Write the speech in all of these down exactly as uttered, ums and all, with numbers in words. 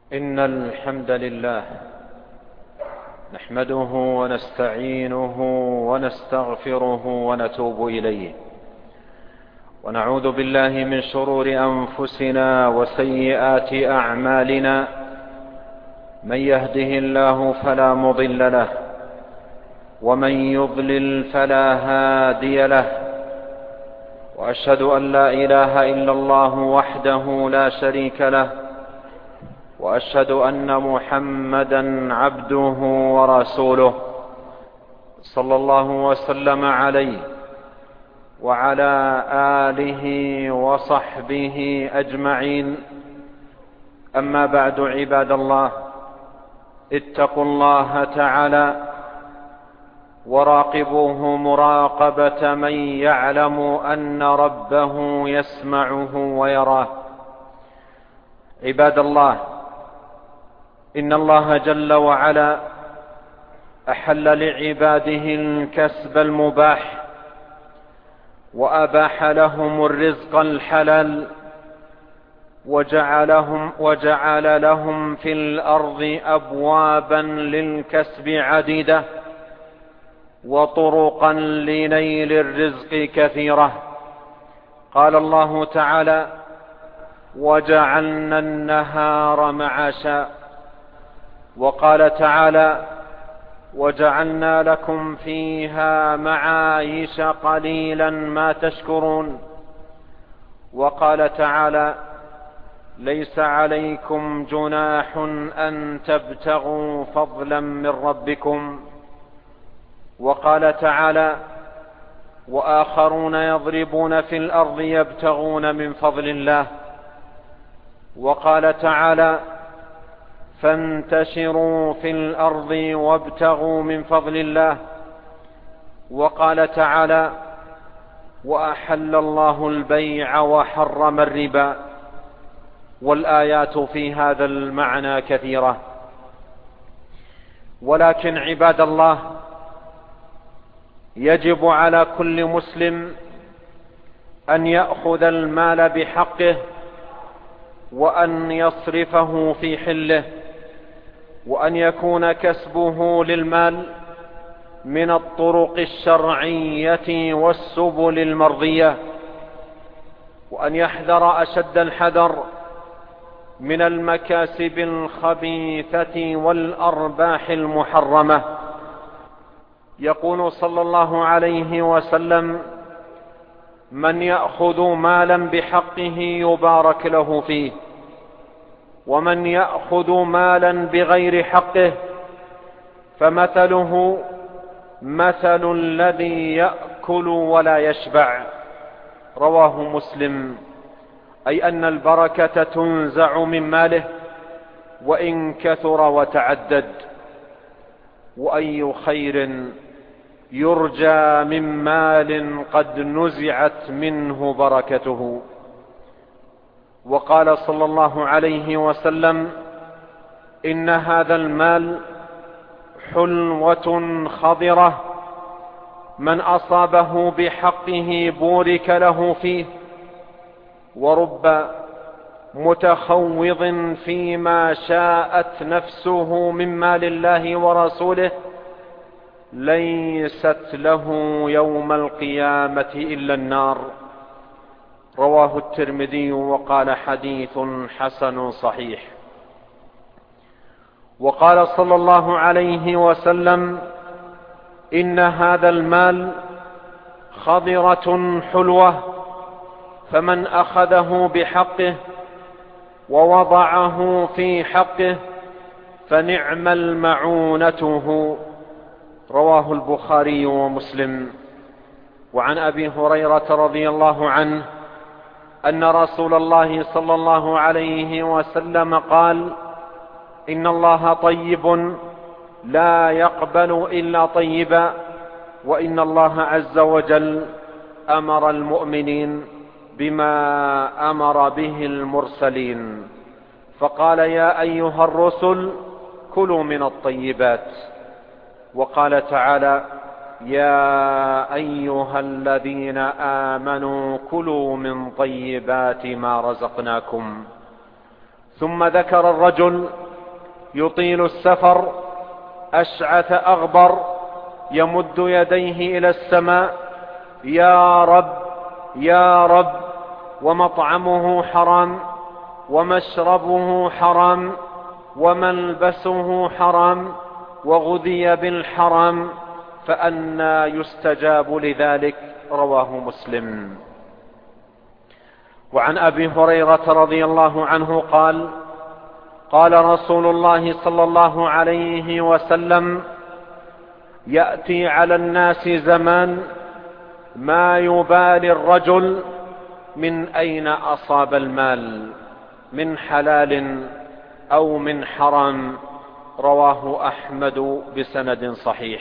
إن الحمد لله نحمده ونستعينه ونستغفره ونتوب إليه، ونعوذ بالله من شرور أنفسنا وسيئات أعمالنا. من يهده الله فلا مضل له، ومن يضلل فلا هادي له، وأشهد أن لا إله إلا الله وحده لا شريك له، وأشهد أن محمدا عبده ورسوله صلى الله وسلم عليه وعلى آله وصحبه أجمعين. أما بعد، عباد الله، اتقوا الله تعالى وراقبوه مراقبة من يعلم أن ربه يسمعه ويراه. عباد الله، إن الله جل وعلا أحل لعباده الكسب المباح، وأباح لهم الرزق الحلال، وجعلهم, وجعل لهم في الأرض أبوابا للكسب عديدة، وطرقا لنيل الرزق كثيرة. قال الله تعالى: وجعلنا النهار معاشا. وقال تعالى: وجعلنا لكم فيها معايش قليلا ما تشكرون. وقال تعالى: ليس عليكم جناح أن تبتغوا فضلا من ربكم. وقال تعالى: وآخرون يضربون في الأرض يبتغون من فضل الله. وقال تعالى: فانتشروا في الأرض وابتغوا من فضل الله. وقال تعالى: وأحل الله البيع وحرم الربا. والآيات في هذا المعنى كثيرة. ولكن عباد الله، يجب على كل مسلم أن يأخذ المال بحقه، وأن يصرفه في حله، وأن يكون كسبه للمال من الطرق الشرعية والسبل المرضية، وأن يحذر أشد الحذر من المكاسب الخبيثة والأرباح المحرمة. يقول صلى الله عليه وسلم: من يأخذ مالا بحقه يبارك له فيه، ومن يأخذ مالا بغير حقه فمثله مثل الذي يأكل ولا يشبع. رواه مسلم. أي أن البركة تنزع من ماله وإن كثر وتعدد. وأي خير يرجى من مال قد نزعت منه بركته. وقال صلى الله عليه وسلم: إن هذا المال حلوة خضرة، من أصابه بحقه بورك له فيه، ورب متخوض فيما شاءت نفسه من مال الله ورسوله ليست له يوم القيامة إلا النار. رواه الترمذي وقال: حديث حسن صحيح. وقال صلى الله عليه وسلم: إن هذا المال خضرة حلوة، فمن أخذه بحقه ووضعه في حقه فنعم المعونته. رواه البخاري ومسلم. وعن أبي هريرة رضي الله عنه أن رسول الله صلى الله عليه وسلم قال: إن الله طيب لا يقبل إلا طيبا، وإن الله عز وجل أمر المؤمنين بما أمر به المرسلين، فقال: يا أيها الرسل كلوا من الطيبات. وقال تعالى: يا أيها الذين آمنوا كلوا من طيبات ما رزقناكم. ثم ذكر الرجل يطيل السفر أشعث أغبر يمد يديه إلى السماء يا رب يا رب، ومطعمه حرام ومشربه حرام وملبسه حرام وغذي بالحرام، فأنى يستجاب لذلك؟ رواه مسلم. وعن أبي هريرة رضي الله عنه قال: قال رسول الله صلى الله عليه وسلم: يأتي على الناس زمان ما يبالي الرجل من أين أصاب المال، من حلال أو من حرام. رواه أحمد بسند صحيح.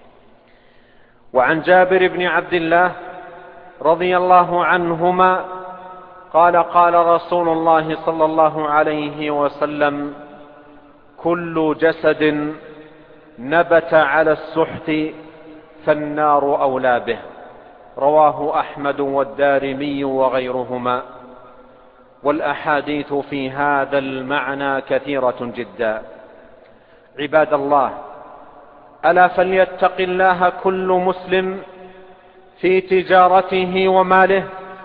وعن جابر بن عبد الله رضي الله عنهما قال: قال رسول الله صلى الله عليه وسلم: كل جسد نبت على السحت فالنار أولى به. رواه أحمد والدارمي وغيرهما. والأحاديث في هذا المعنى كثيرة جدا. عباد الله، ألا فليتق الله كل مسلم في تجارته وماله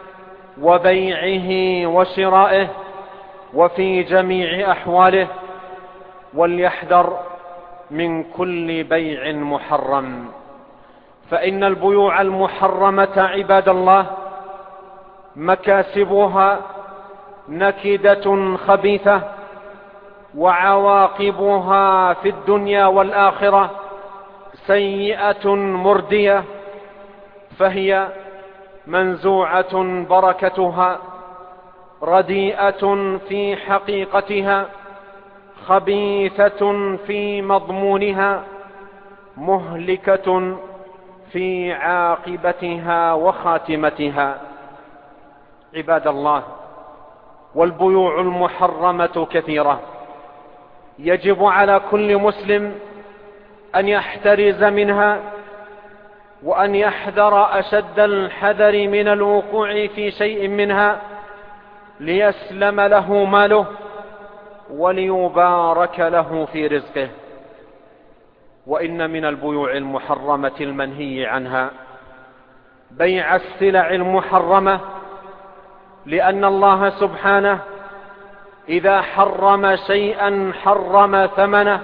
وبيعه وشرائه وفي جميع أحواله، وليحذر من كل بيع محرم، فإن البيوع المحرمة عباد الله مكاسبها نكدة خبيثة، وعواقبها في الدنيا والآخرة سيئة مردية، فهي منزوعة بركتها، رديئة في حقيقتها، خبيثة في مضمونها، مهلكة في عاقبتها وخاتمتها. عباد الله، والبيوع المحرمة كثيرة، يجب على كل مسلم أن يحترز منها، وأن يحذر أشد الحذر من الوقوع في شيء منها ليسلم له ماله وليبارك له في رزقه. وإن من البيوع المحرمة المنهي عنها بيع السلع المحرمة، لأن الله سبحانه إذا حرم شيئا حرم ثمنه،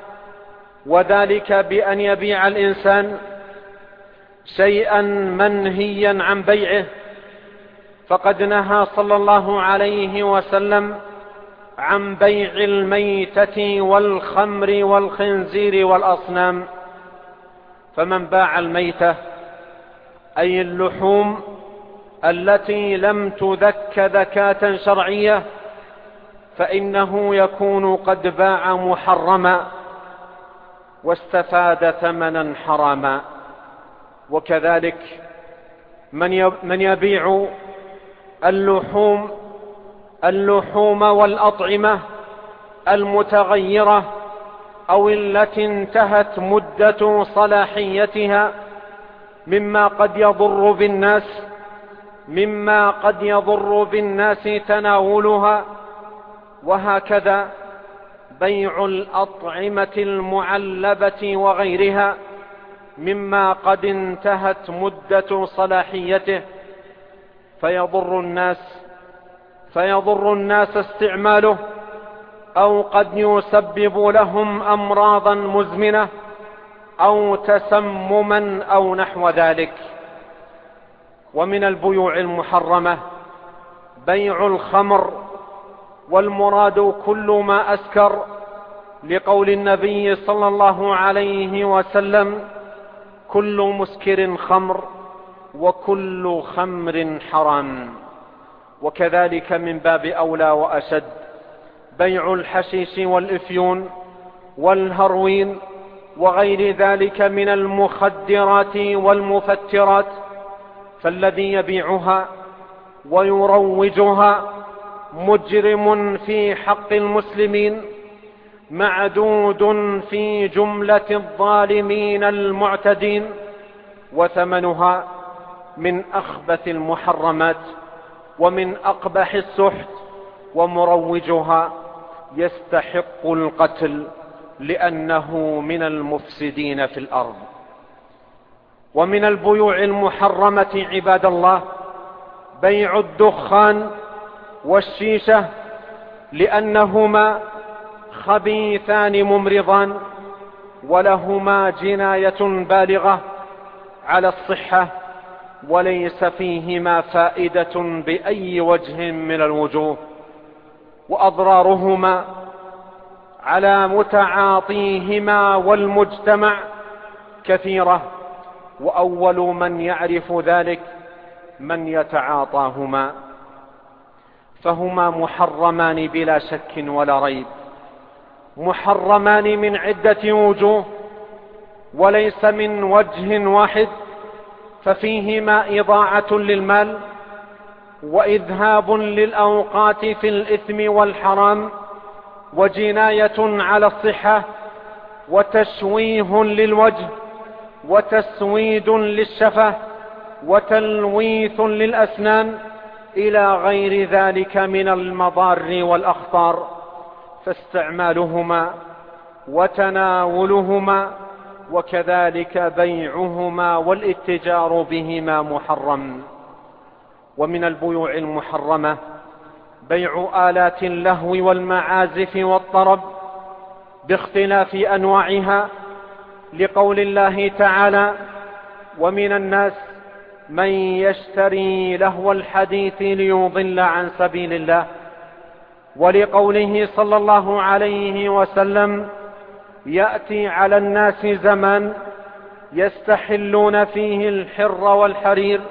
وذلك بأن يبيع الإنسان شيئا منهيا عن بيعه. فقد نهى صلى الله عليه وسلم عن بيع الميتة والخمر والخنزير والأصنام. فمن باع الميتة أي اللحوم التي لم تذك ذكاة شرعية، فإنه يكون قد باع محرما واستفاد ثمنا حراما. وكذلك من يبيع اللحوم اللحوم والأطعمة المتغيرة أو التي انتهت مدة صلاحيتها، مما قد يضر بالناس مما قد يضر بالناس تناولها. وهكذا بيع الأطعمة المعلبة وغيرها مما قد انتهت مدة صلاحيته، فيضر الناس فيضر الناس استعماله، أو قد يسبب لهم أمراضا مزمنة أو تسمما أو نحو ذلك. ومن البيوع المحرمة بيع الخمر، والمراد كل ما أسكر، لقول النبي صلى الله عليه وسلم: كل مسكر خمر وكل خمر حرام. وكذلك من باب أولى وأشد بيع الحشيش والإفيون والهروين وغير ذلك من المخدرات والمفترات، فالذي يبيعها ويروجها مجرم في حق المسلمين، معدود في جملة الظالمين المعتدين، وثمنها من أخبث المحرمات ومن أقبح السحت، ومروجها يستحق القتل لأنه من المفسدين في الأرض. ومن البيوع المحرمة عباد الله بيع الدخان والشيشة، لأنهما خبيثان ممرضان، ولهما جناية بالغة على الصحة، وليس فيهما فائدة بأي وجه من الوجوه، وأضرارهما على متعاطيهما والمجتمع كثيرة، وأول من يعرف ذلك من يتعاطاهما. فهما محرمان بلا شك ولا ريب، محرمان من عدة وجوه وليس من وجه واحد، ففيهما إضاعة للمال وإذهاب للأوقات في الإثم والحرام، وجناية على الصحة، وتشويه للوجه، وتسويد للشفة، وتلويث للأسنان، إلى غير ذلك من المضار والأخطار. فاستعمالهما وتناولهما وكذلك بيعهما والاتجار بهما محرم. ومن البيوع المحرمة بيع آلات اللهو والمعازف والطرب باختلاف أنواعها، لقول الله تعالى: ومن الناس من يشتري لهو الحديث ليضل عن سبيل الله، ولقوله صلى الله عليه وسلم: يأتي على الناس زمان يستحلون فيه الحر والحرير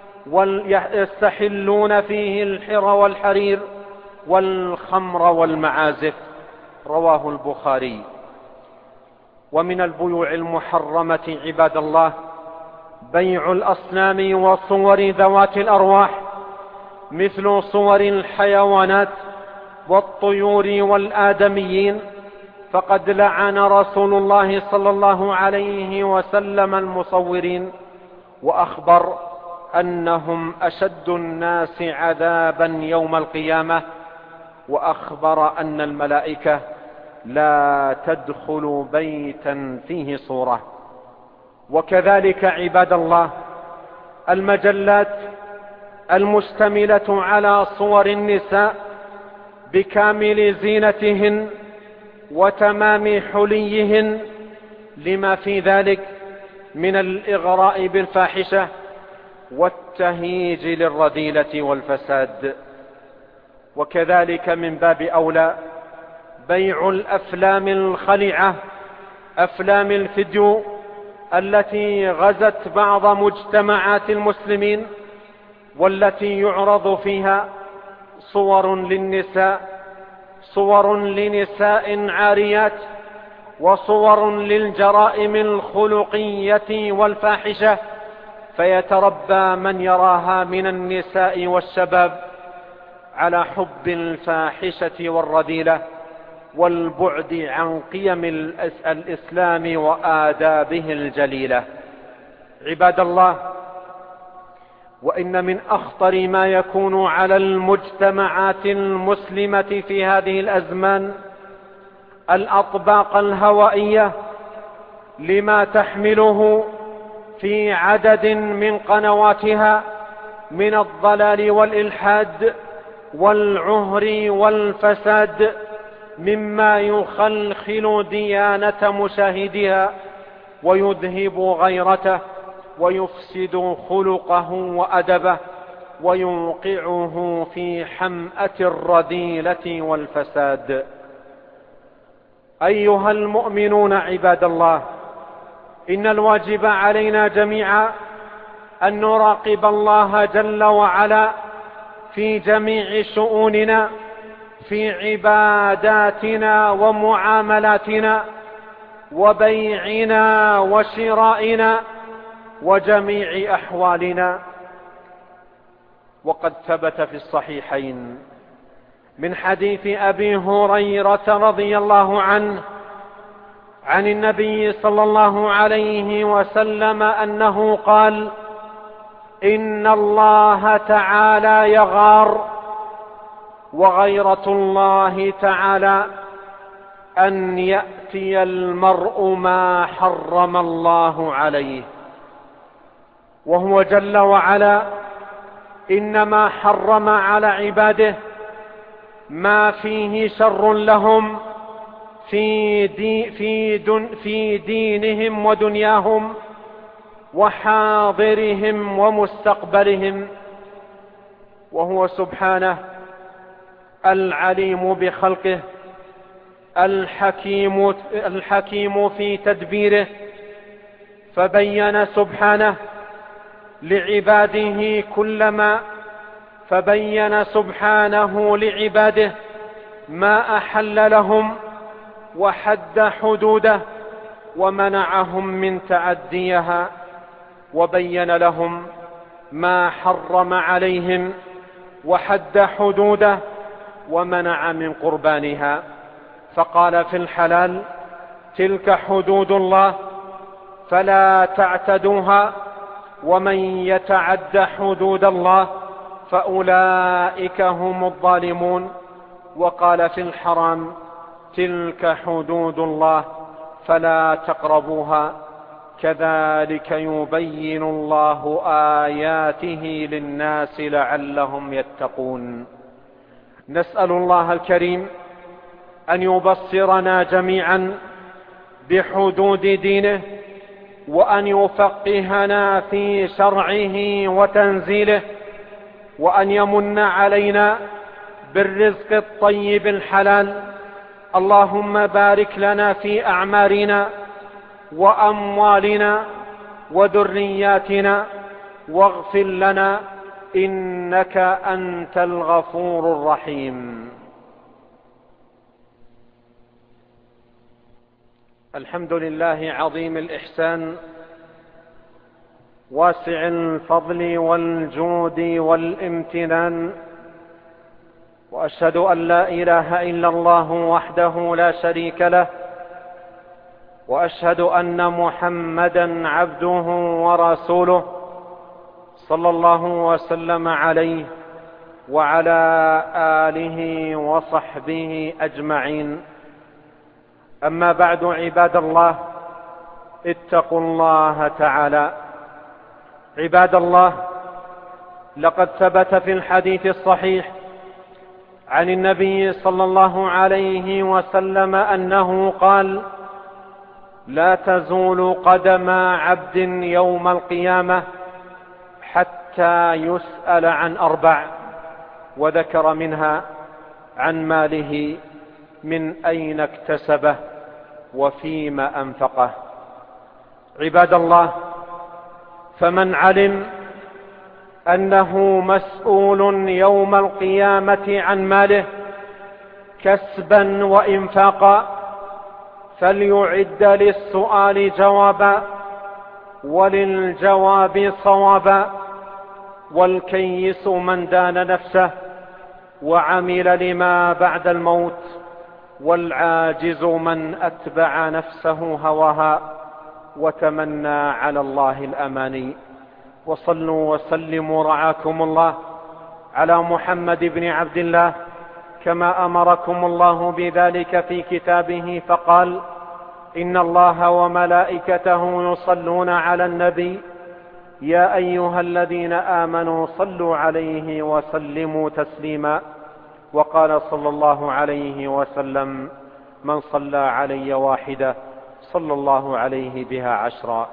ويستحلون فيه الحر والحرير والخمر والمعازف. رواه البخاري. ومن البيوع المحرمة عباد الله بيع الأصنام وصور ذوات الأرواح، مثل صور الحيوانات والطيور والآدميين، فقد لعن رسول الله صلى الله عليه وسلم المصورين، وأخبر أنهم أشد الناس عذابا يوم القيامة، وأخبر أن الملائكة لا تدخل بيتا فيه صورة. وكذلك عباد الله المجلات المشتملة على صور النساء بكامل زينتهن وتمام حليهن، لما في ذلك من الإغراء بالفاحشة والتهييج للرذيلة والفساد. وكذلك من باب أولى بيع الأفلام الخلعة، أفلام الفيديو التي غزت بعض مجتمعات المسلمين، والتي يعرض فيها صور للنساء، صور لنساء عاريات، وصور للجرائم الخلقية والفاحشة، فيتربى من يراها من النساء والشباب على حب الفاحشة والرذيلة والبعد عن قيم الإسلام وآدابه الجليلة. عباد الله، وإن من أخطر ما يكون على المجتمعات المسلمة في هذه الأزمان الأطباق الهوائية، لما تحمله في عدد من قنواتها من الضلال والإلحاد والعهر والفساد، مما يخلخل ديانة مشاهدها ويذهب غيرته ويفسد خلقه وأدبه ويوقعه في حمأة الرذيلة والفساد. أيها المؤمنون عباد الله، إن الواجب علينا جميعا أن نراقب الله جل وعلا في جميع شؤوننا، في عباداتنا ومعاملاتنا وبيعنا وشرائنا وجميع أحوالنا. وقد ثبت في الصحيحين من حديث أبي هريرة رضي الله عنه عن النبي صلى الله عليه وسلم أنه قال: إن الله تعالى يغار وغيرة الله تعالى أن يأتي المرء ما حرم الله عليه، وهو جل وعلا إنما حرم على عباده ما فيه شر لهم في, دي في, دن في دينهم ودنياهم وحاضرهم ومستقبلهم، وهو سبحانه العليم بخلقه الحكيم, الحكيم في تدبيره، فبين سبحانه لعباده كلما فبين سبحانه لعباده ما أحل لهم وحد حدوده ومنعهم من تعديها، وبين لهم ما حرم عليهم وحد حدوده ومنع من قربانها. فقال في الحلال: تلك حدود الله فلا تعتدوها، ومن يتعد حدود الله فأولئك هم الظالمون. وقال في الحرام: تلك حدود الله فلا تقربوها، كذلك يبين الله آياته للناس لعلهم يتقون. نسأل الله الكريم أن يبصرنا جميعا بحدود دينه، وأن يفقهنا في شرعه وتنزيله، وأن يمن علينا بالرزق الطيب الحلال. اللهم بارك لنا في أعمارنا وأموالنا وذرياتنا، واغفر لنا إنك أنت الغفور الرحيم. الحمد لله عظيم الإحسان واسع الفضل والجود والامتنان، وأشهد أن لا إله إلا الله وحده لا شريك له، وأشهد أن محمدا عبده ورسوله صلى الله وسلم عليه وعلى آله وصحبه أجمعين. أما بعد، عباد الله، اتقوا الله تعالى. عباد الله، لقد ثبت في الحديث الصحيح عن النبي صلى الله عليه وسلم أنه قال: لا تزول قدم عبد يوم القيامة حتى يسأل عن أربع، وذكر منها عن ماله من أين اكتسبه وفيما أنفقه. عباد الله، فمن علم أنه مسؤول يوم القيامة عن ماله كسبا وإنفاقا فليعد للسؤال جوابا وللجواب صوابا. والكيس من دان نفسه وعمل لما بعد الموت، والعاجز من أتبع نفسه هواها وتمنى على الله الأماني. وصلوا وسلموا رعاكم الله على محمد بن عبد الله كما أمركم الله بذلك في كتابه، فقال: إن الله وملائكته يصلون على النبي يا أيها الذين آمنوا صلوا عليه وسلموا تسليما. وقال صلى الله عليه وسلم: من صلى علي واحدة صلى الله عليه بها عشرا.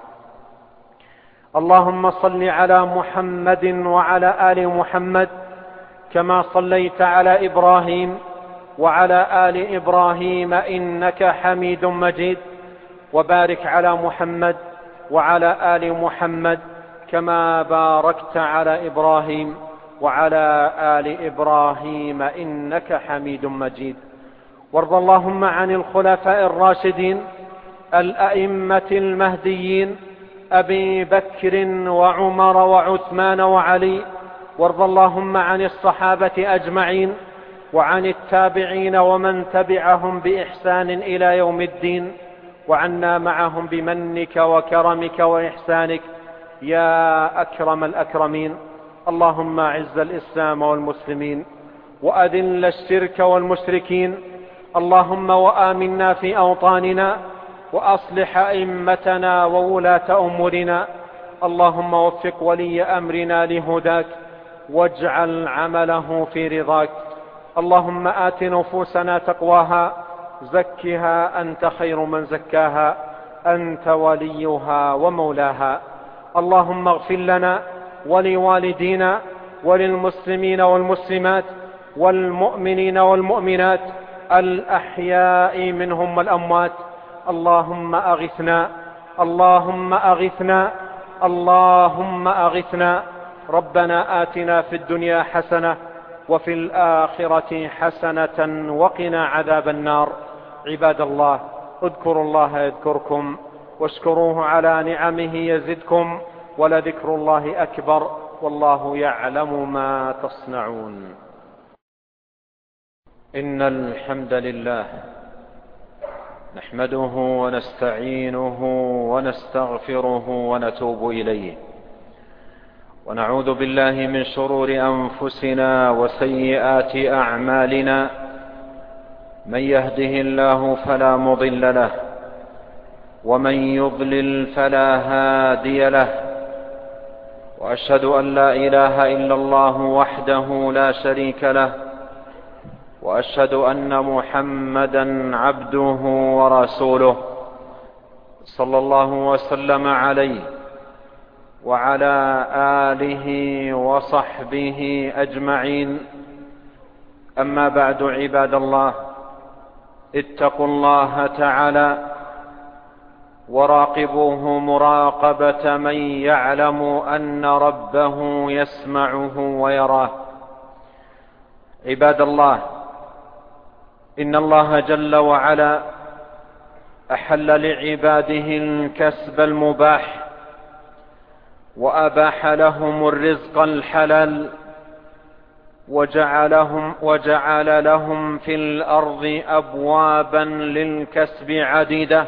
اللهم صل على محمد وعلى آل محمد كما صليت على إبراهيم وعلى آل إبراهيم إنك حميد مجيد، وبارك على محمد وعلى آل محمد كما باركت على إبراهيم وعلى آل إبراهيم إنك حميد مجيد. وارض اللهم عن الخلفاء الراشدين الأئمة المهديين أبي بكر وعمر وعثمان وعلي، وارض اللهم عن الصحابة أجمعين وعن التابعين ومن تبعهم بإحسان إلى يوم الدين، وعنا معهم بمنك وكرمك وإحسانك يا أكرم الأكرمين. اللهم أعز الإسلام والمسلمين، وأذل الشرك والمشركين. اللهم وآمنا في أوطاننا، وأصلح أئمتنا وولاة أمورنا. اللهم وفق ولي أمرنا لهداك، واجعل عمله في رضاك. اللهم آت نفوسنا تقواها، زكها أنت خير من زكاها، أنت وليها ومولاها. اللهم اغفر لنا ولوالدينا وللمسلمين والمسلمات والمؤمنين والمؤمنات الأحياء منهم والأموات. اللهم أغثنا، اللهم أغثنا، اللهم أغثنا. ربنا آتنا في الدنيا حسنة وفي الآخرة حسنة وقنا عذاب النار. عباد الله، اذكروا الله يذكركم، واشكروه على نعمه يزدكم، ولذكر الله أكبر، والله يعلم ما تصنعون. إن الحمد لله نحمده ونستعينه ونستغفره ونتوب إليه، ونعوذ بالله من شرور أنفسنا وسيئات أعمالنا. من يهده الله فلا مضل له، ومن يضلل فلا هادي له. وأشهد أن لا إله إلا الله وحده لا شريك له، وأشهد أن محمدا عبده ورسوله، صلى الله وسلم عليه وعلى آله وصحبه أجمعين. أما بعد، عباد الله، اتقوا الله تعالى وراقبوه مراقبة من يعلم أن ربه يسمعه ويراه. عباد الله، إن الله جل وعلا أحل لعباده الكسب المباح، وأباح لهم الرزق الحلال، وجعلهم, وجعل لهم في الأرض أبوابا للكسب عديدة،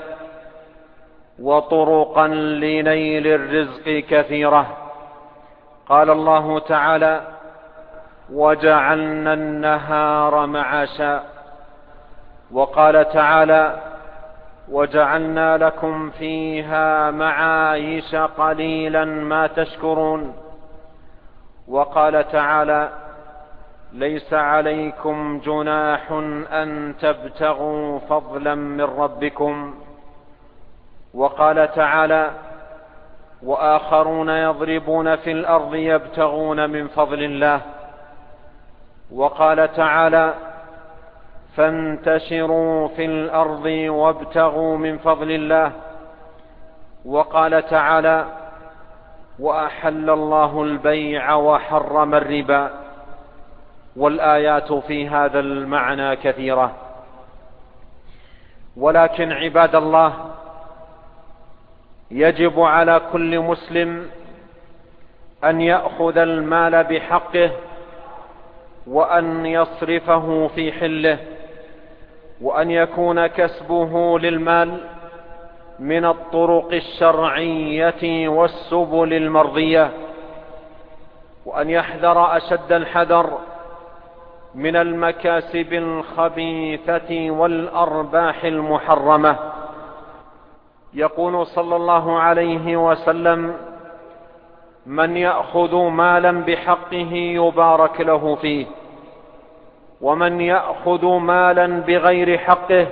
وطرقا لنيل الرزق كثيرة. قال الله تعالى: وجعلنا النهار معاشا. وقال تعالى: وجعلنا لكم فيها معايش قليلا ما تشكرون. وقال تعالى: ليس عليكم جناح أن تبتغوا فضلا من ربكم. وقال تعالى: وآخرون يضربون في الأرض يبتغون من فضل الله. وقال تعالى: فانتشروا في الأرض وابتغوا من فضل الله. وقال تعالى: وأحل الله البيع وحرم الربا. والآيات في هذا المعنى كثيرة. ولكن عباد الله، يجب على كل مسلم أن يأخذ المال بحقه، وأن يصرفه في حله، وأن يكون كسبه للمال من الطرق الشرعية والسبل المرضية، وأن يحذر أشد الحذر من المكاسب الخبيثة والأرباح المحرمة. يقول صلى الله عليه وسلم: من يأخذ مالا بحقه يبارك له فيه، ومن يأخذ مالا بغير حقه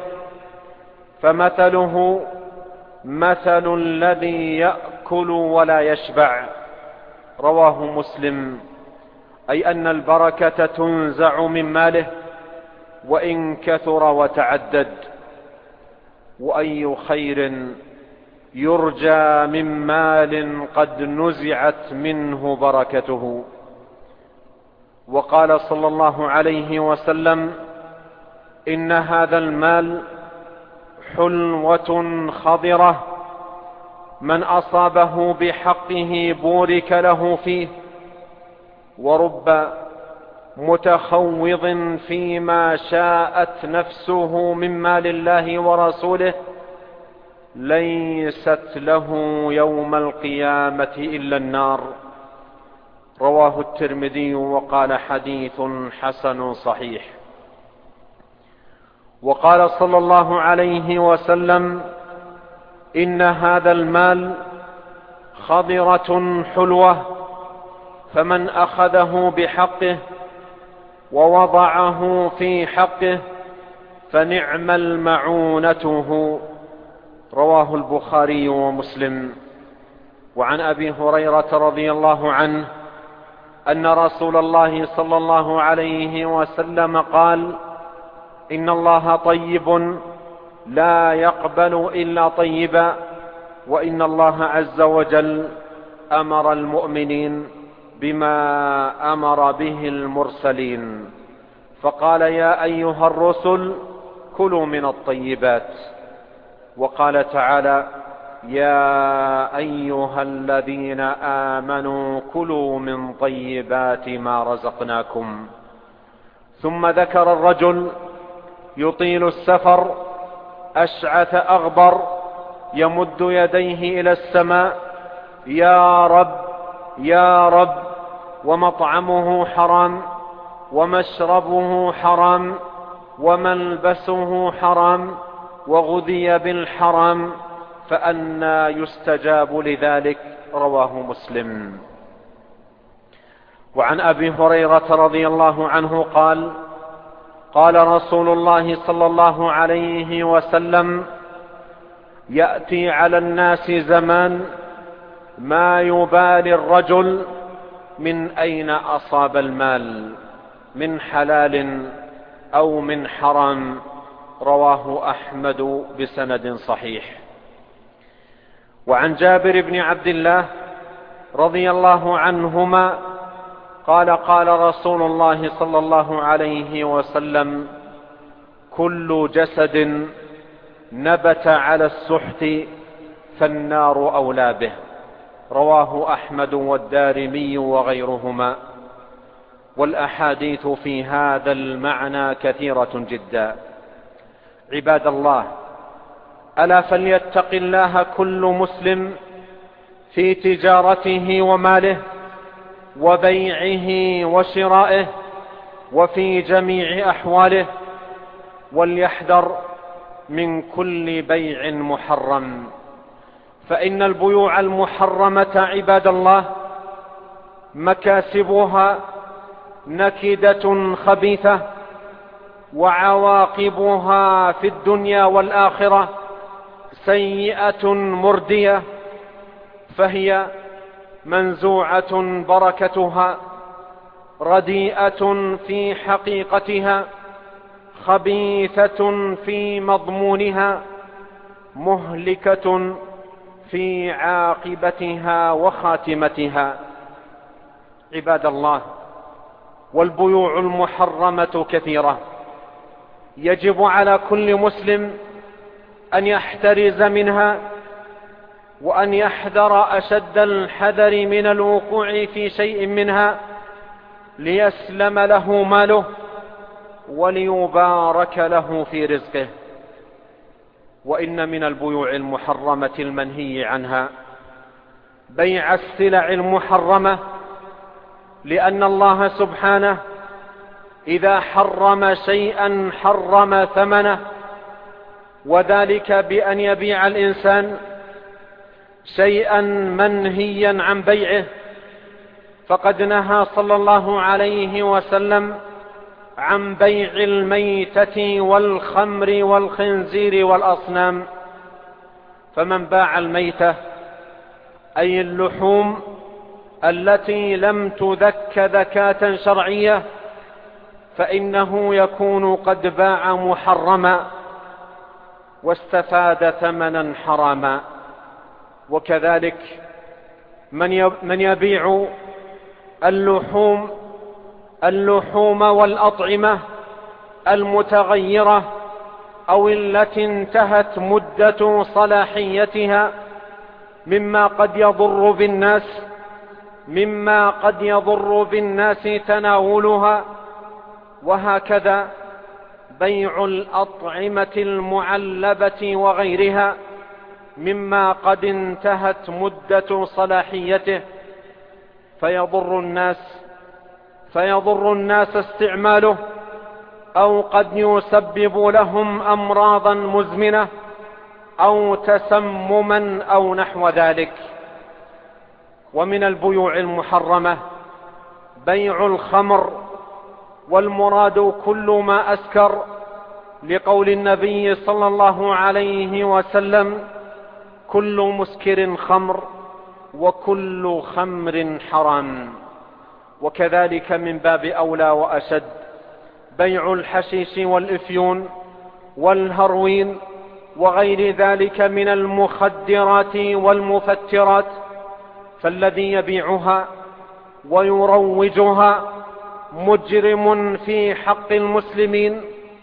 فمثله مثل الذي يأكل ولا يشبع. رواه مسلم. أي أن البركة تنزع من ماله وإن كثر وتعدد. وأي خير يرجى من مال قد نزعت منه بركته. وقال صلى الله عليه وسلم: إن هذا المال حلوة خضرة، من أصابه بحقه بورك له فيه. ورب متخوض فيما شاءت نفسه من مال الله ورسوله ليست له يوم القيامة إلا النار. رواه الترمذي وقال حديث حسن صحيح. وقال صلى الله عليه وسلم: إن هذا المال خضرة حلوة، فمن أخذه بحقه ووضعه في حقه فنعم المعونته. رواه البخاري ومسلم. وعن أبي هريرة رضي الله عنه أن رسول الله صلى الله عليه وسلم قال: إن الله طيب لا يقبل إلا طيبا، وإن الله عز وجل أمر المؤمنين بما أمر به المرسلين، فقال: يا أيها الرسل كلوا من الطيبات. وقال تعالى: يا أيها الذين آمنوا كلوا من طيبات ما رزقناكم. ثم ذكر الرجل يطيل السفر أشعث أغبر يمد يديه إلى السماء: يا رب يا رب، ومطعمه حرام ومشربه حرام وملبسه حرام وغذي بالحرام، فأنى يستجاب لذلك؟ رواه مسلم. وعن أبي هريرة رضي الله عنه قال: قال رسول الله صلى الله عليه وسلم: يأتي على الناس زمان ما يبالي الرجل من أين أصاب المال، من حلال أو من حرام. رواه أحمد بسند صحيح. وعن جابر بن عبد الله رضي الله عنهما قال: قال رسول الله صلى الله عليه وسلم: كل جسد نبت على السحت فالنار أولى به. رواه أحمد والدارمي وغيرهما. والأحاديث في هذا المعنى كثيرة جدا. عباد الله، ألا فليتق الله كل مسلم في تجارته وماله وبيعه وشرائه وفي جميع أحواله، وليحذر من كل بيع محرم، فإن البيوع المحرمة عباد الله مكاسبها نكدة خبيثة، وعواقبها في الدنيا والآخرة سيئة مردية، فهي منزوعة بركتها، رديئة في حقيقتها، خبيثة في مضمونها، مهلكة في عاقبتها وخاتمتها. عباد الله، والبيوع المحرمة كثيرة، يجب على كل مسلم أن يحترز منها، وأن يحذر أشد الحذر من الوقوع في شيء منها ليسلم له ماله وليبارك له في رزقه. وإن من البيوع المحرمة المنهي عنها بيع السلع المحرمة، لأن الله سبحانه إذا حرم شيئا حرم ثمنه، وذلك بأن يبيع الإنسان شيئا منهيا عن بيعه. فقد نهى صلى الله عليه وسلم عن بيع الميتة والخمر والخنزير والأصنام. فمن باع الميتة أي اللحوم التي لم تذك ذكاة شرعية، فإنه يكون قد باع محرما واستفاد ثمنا حراما. وكذلك من يبيع اللحوم اللحوم والأطعمة المتغيرة أو التي انتهت مدة صلاحيتها، مما قد يضر بالناس مما قد يضر بالناس تناولها. وهكذا بيع الأطعمة المعلبة وغيرها مما قد انتهت مدة صلاحيته، فيضر الناس فيضر الناس استعماله، أو قد يسبب لهم أمراضا مزمنة أو تسمما أو نحو ذلك. ومن البيوع المحرمة بيع الخمر، والمراد كل ما أسكر، لقول النبي صلى الله عليه وسلم: كل مسكر خمر وكل خمر حرام. وكذلك من باب أولى وأشد بيع الحشيش والإفيون والهروين وغير ذلك من المخدرات والمفترات، فالذي يبيعها ويروجها مجرم في حق المسلمين،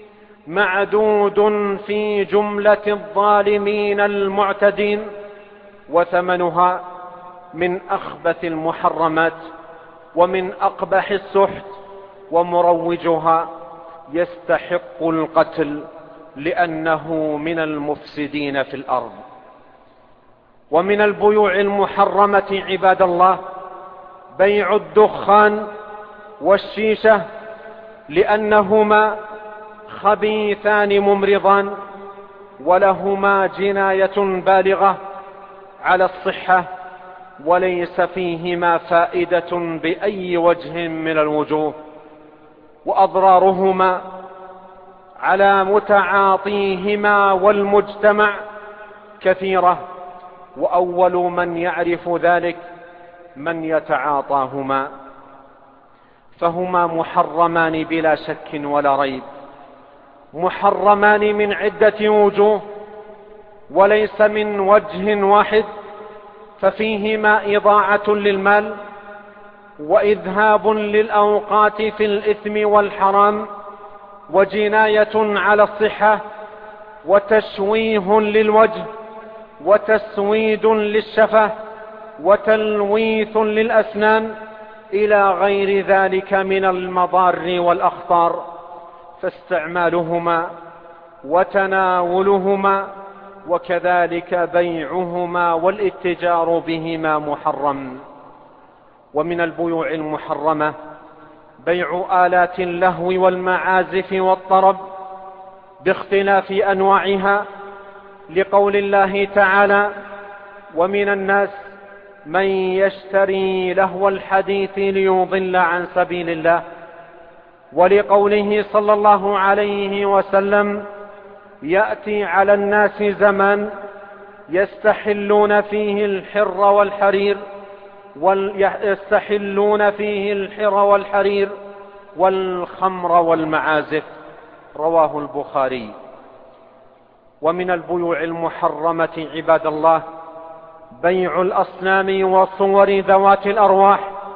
معدود في جملة الظالمين المعتدين، وثمنها من أخبث المحرمات ومن أقبح السحت، ومروجها يستحق القتل لأنه من المفسدين في الأرض. ومن البيوع المحرمة عباد الله بيع الدخان والشيشة، لأنهما خبيثان ممرضان، ولهما جناية بالغة على الصحة، وليس فيهما فائدة بأي وجه من الوجوه، وأضرارهما على متعاطيهما والمجتمع كثيرة، وأول من يعرف ذلك من يتعاطاهما، فهما محرمان بلا شك ولا ريب، محرمان من عدة وجوه وليس من وجه واحد، ففيهما إضاعة للمال وإذهاب للأوقات في الإثم والحرام، وجناية على الصحة، وتشويه للوجه، وتسويد للشفة، وتلويث للأسنان، إلى غير ذلك من المضار والأخطار. فاستعمالهما وتناولهما وكذلك بيعهما والاتجار بهما محرم. ومن البيوع المحرمة بيع آلات اللهو والمعازف والطرب باختلاف أنواعها، لقول الله تعالى: ومن الناس من يشتري لهو الحديث ليضل عن سبيل الله، ولقوله صلى الله عليه وسلم: يأتي على الناس زمان يستحلون فيه الحر والحرير ويستحلون فيه الحر والحرير والخمر والمعازف. رواه البخاري. ومن البيوع المحرمة عباد الله بيع الأصنام وصور ذوات الأرواح،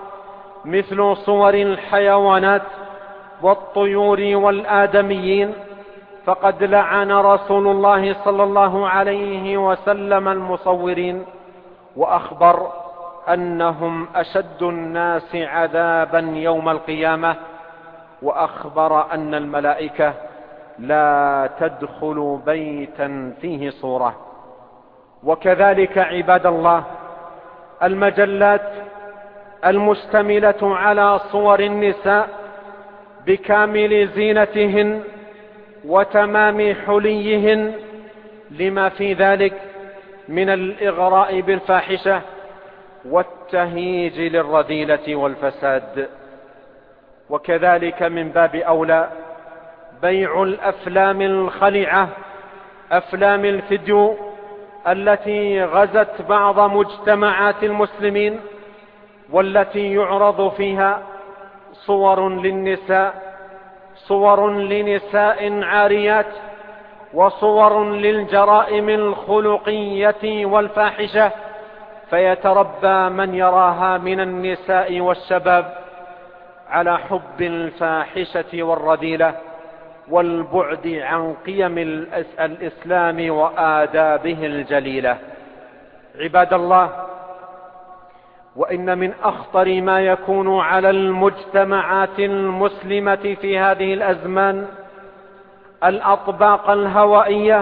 مثل صور الحيوانات والطيور والآدميين، فقد لعن رسول الله صلى الله عليه وسلم المصورين، وأخبر أنهم أشد الناس عذابا يوم القيامة، وأخبر أن الملائكة لا تدخل بيتا فيه صورة. وكذلك عباد الله المجلات المشتملة على صور النساء بكامل زينتهن وتمام حليهن، لما في ذلك من الإغراء بالفاحشة والتهييج للرذيلة والفساد. وكذلك من باب أولى بيع الأفلام الخلعة، أفلام الفيديو التي غزت بعض مجتمعات المسلمين، والتي يعرض فيها صور للنساء، صور لنساء عاريات، وصور للجرائم الخلقية والفاحشة، فيتربى من يراها من النساء والشباب على حب الفاحشة والرذيلة والبعد عن قيم الإسلام وآدابه الجليلة. عباد الله، وإن من أخطر ما يكون على المجتمعات المسلمة في هذه الأزمان الأطباق الهوائية،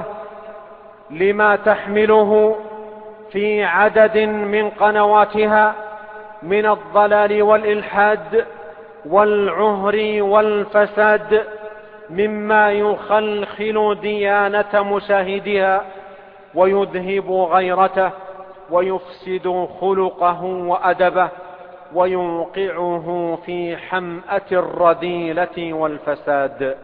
لما تحمله في عدد من قنواتها من الضلال والإلحاد والعهر والفساد مما يخلخل ديانة مشاهدها ويذهب غيرته ويفسد خلقه وأدبه ويوقعه في حمأة الرذيلة والفساد.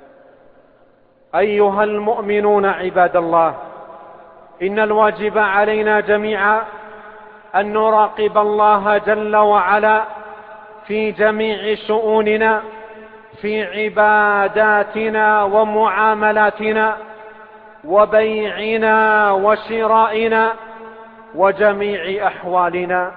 أيها المؤمنون عباد الله، إن الواجب علينا جميعا أن نراقب الله جل وعلا في جميع شؤوننا، في عباداتنا ومعاملاتنا وبيعنا وشرائنا وجميع أحوالنا.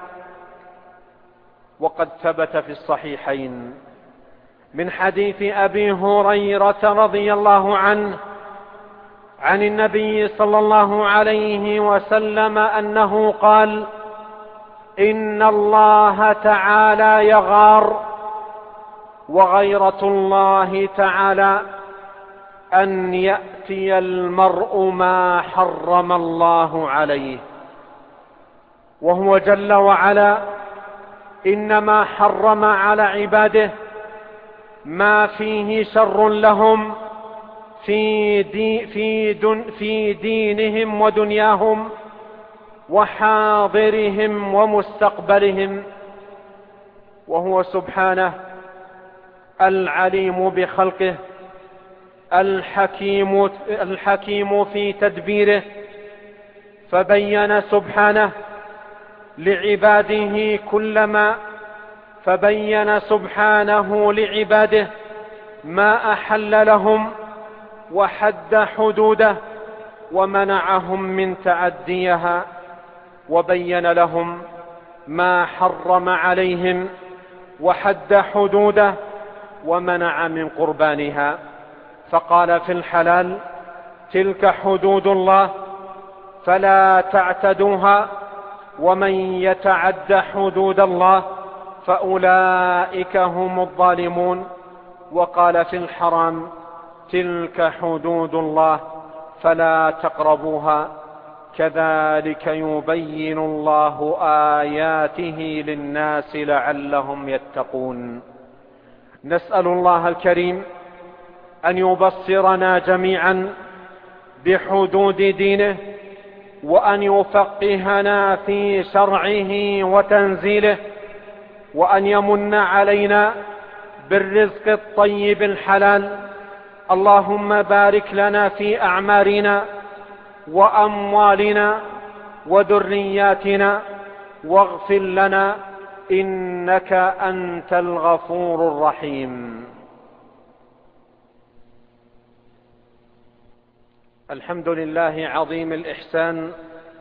وقد ثبت في الصحيحين من حديث أبي هريرة رضي الله عنه عن النبي صلى الله عليه وسلم أنه قال: إن الله تعالى يغار، وغيرة الله تعالى أن يأتي المرء ما حرم الله عليه. وهو جل وعلا إنما حرم على عباده ما فيه شر لهم في, دي في, دن في دينهم ودنياهم وحاضرهم ومستقبلهم. وهو سبحانه العليم بخلقه، الحكيم, الحكيم في تدبيره، فبين سبحانه لعباده كلما فبين سبحانه لعباده ما أحل لهم وحد حدوده ومنعهم من تعديها، وبين لهم ما حرم عليهم وحد حدوده ومنع من قربانها. فقال في الحلال: تلك حدود الله فلا تعتدوها، ومن يتعد حدود الله فأولئك هم الظالمون. وقال في الحرام: تلك حدود الله فلا تقربوها، كذلك يبين الله آياته للناس لعلهم يتقون. نسأل الله الكريم أن يبصرنا جميعا بحدود دينه، وأن يفقهنا في شرعه وتنزيله، وأن يمن علينا بالرزق الطيب الحلال. اللهم بارك لنا في أعمارنا وأموالنا وذرياتنا، واغفر لنا إنك أنت الغفور الرحيم. الحمد لله عظيم الإحسان،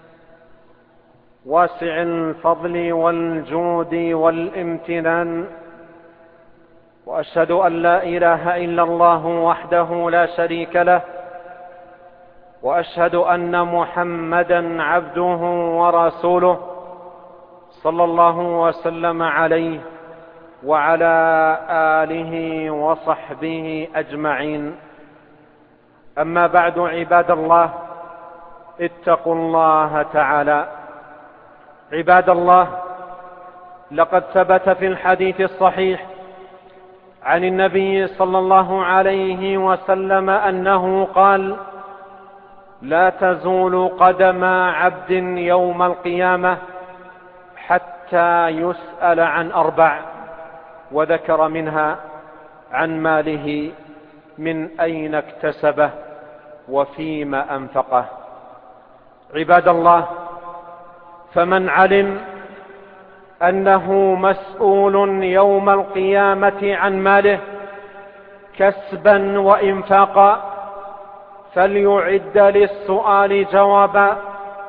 واسع الفضل والجود والامتنان، وأشهد أن لا إله إلا الله وحده لا شريك له، وأشهد أن محمدا عبده ورسوله صلى الله وسلم عليه وعلى آله وصحبه أجمعين. أما بعد، عباد الله، اتقوا الله تعالى. عباد الله، لقد ثبت في الحديث الصحيح عن النبي صلى الله عليه وسلم أنه قال: لا تزول قدم عبد يوم القيامة حتى يسأل عن أربع، وذكر منها عن ماله من أين اكتسبه وفيما أنفقه. عباد الله، فمن علم أنه مسؤول يوم القيامة عن ماله كسبا وإنفاقا فليعد للسؤال جوابا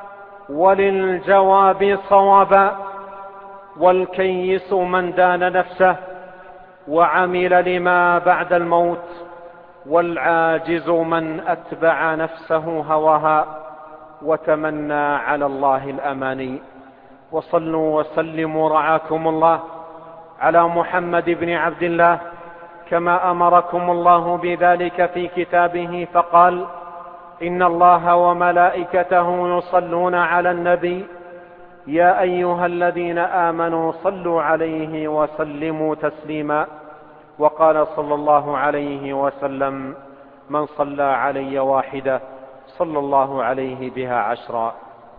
وللجواب صوابا. والكيس من دان نفسه وعمل لما بعد الموت، والعاجز من أتبع نفسه هواها وتمنى على الله الأماني. وصلوا وسلموا رعاكم الله على محمد بن عبد الله كما أمركم الله بذلك في كتابه، فقال: إن الله وملائكته يصلون على النبي يا أيها الذين آمنوا صلوا عليه وسلموا تسليما. وقال صلى الله عليه وسلم: من صلى علي واحدة صلى الله عليه بها عشرا.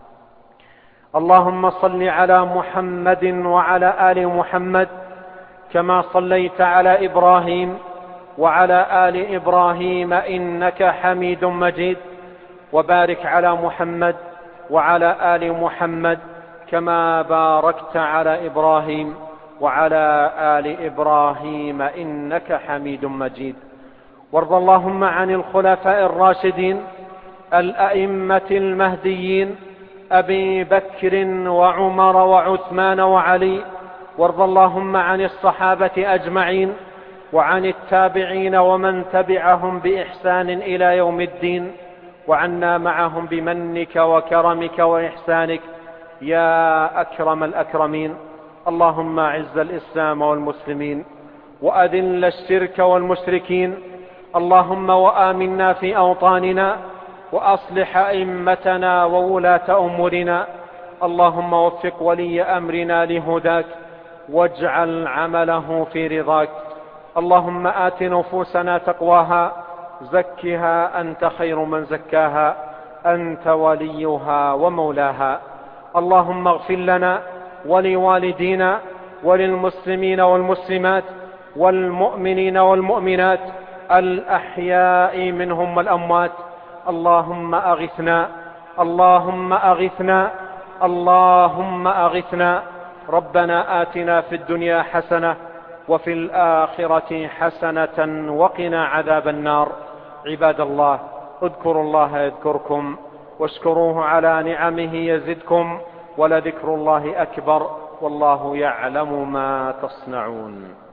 اللهم صل على محمد وعلى آل محمد كما صليت على إبراهيم وعلى آل إبراهيم إنك حميد مجيد، وبارك على محمد وعلى آل محمد كما باركت على إبراهيم وعلى آل إبراهيم إنك حميد مجيد. وارض اللهم عن الخلفاء الراشدين الأئمة المهديين أبي بكر وعمر وعثمان وعلي. وارض اللهم عن الصحابة أجمعين وعن التابعين ومن تبعهم بإحسان إلى يوم الدين، وعنا معهم بمنك وكرمك وإحسانك يا أكرم الأكرمين. اللهم أعز الإسلام والمسلمين وأذل الشرك والمشركين. اللهم وآمنا في أوطاننا وأصلح أئمتنا وولاة أمورنا. اللهم وفق ولي أمرنا لهداك واجعل عمله في رضاك. اللهم آت نفوسنا تقواها زكها أنت خير من زكاها أنت وليها ومولاها. اللهم اغفر لنا ولوالدينا وللمسلمين والمسلمات والمؤمنين والمؤمنات الأحياء منهم والأموات. اللهم أغثنا اللهم أغثنا اللهم أغثنا. ربنا آتنا في الدنيا حسنة وفي الآخرة حسنة وقنا عذاب النار. عباد الله، اذكروا الله يذكركم واشكروه على نعمه يزدكم، ولذكر الله أكبر والله يعلم ما تصنعون.